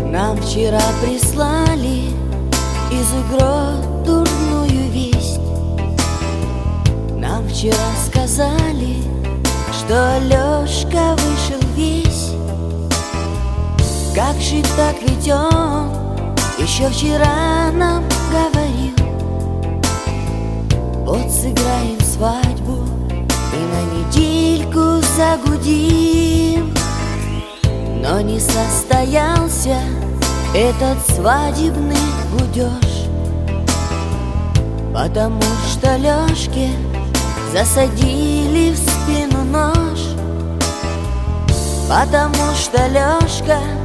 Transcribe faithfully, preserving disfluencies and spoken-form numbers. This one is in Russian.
Нам вчера прислали из игрот дурную весть. Нам вчера сказали, что Лёшка вышел весь. Как же так, ведь он еще вчера нам говорил: вот сыграем свадьбу и на недельку загудим. Но не состоялся этот свадебный гудёж, потому что Лёшке засадили в спину нож. Потому что Лёшка